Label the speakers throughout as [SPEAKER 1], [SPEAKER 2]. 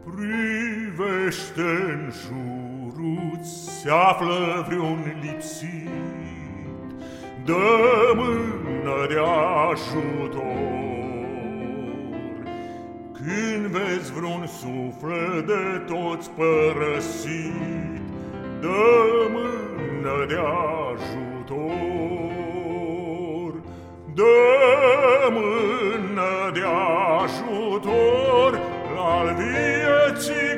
[SPEAKER 1] Privește-n jurul-ți, se află vreun lipsit, dă mână de ajutor. Când vezi vreun suflet de toți părăsit, dă mână de ajutor. Dă mână de ajutor al vieții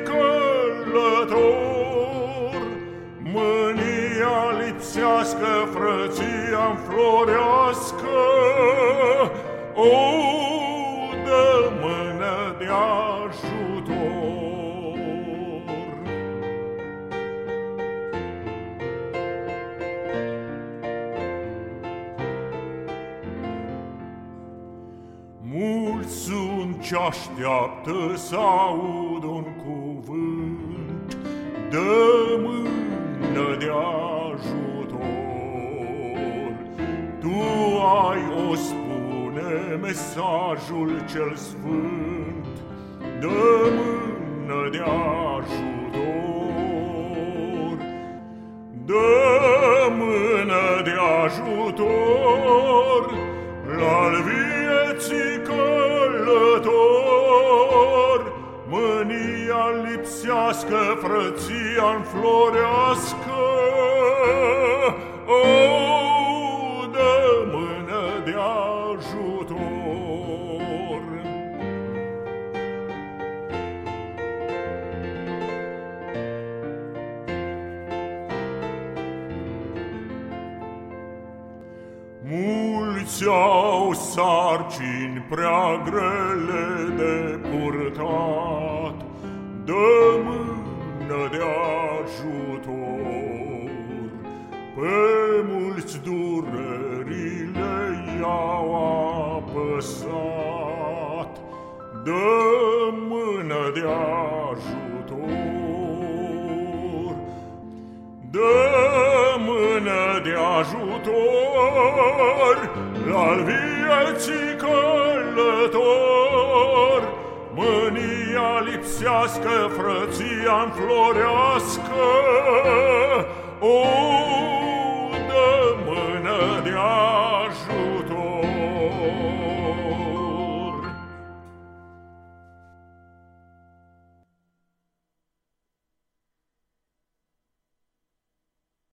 [SPEAKER 1] călător. Mânia lipsească, frăția înflorească, o, dă mână de ajutor. Mulți sunt ce așteaptă să aud un cuvânt, dă mână de ajutor. Tu ai o spune mesajul cel sfânt, dă mână de ajutor. Dă mână de ajutor al vieții călător. Mânia lipsească, frăția înflorească, o, dă mână de ajutor. Mulți au sarcini prea grele de purtat, dă mână de ajutor. Pe mulți durerile i-au apăsat, dă mână de ajutor. Dă mână de ajutor al vieții călător. Mânia lipsească, frăția înflorească,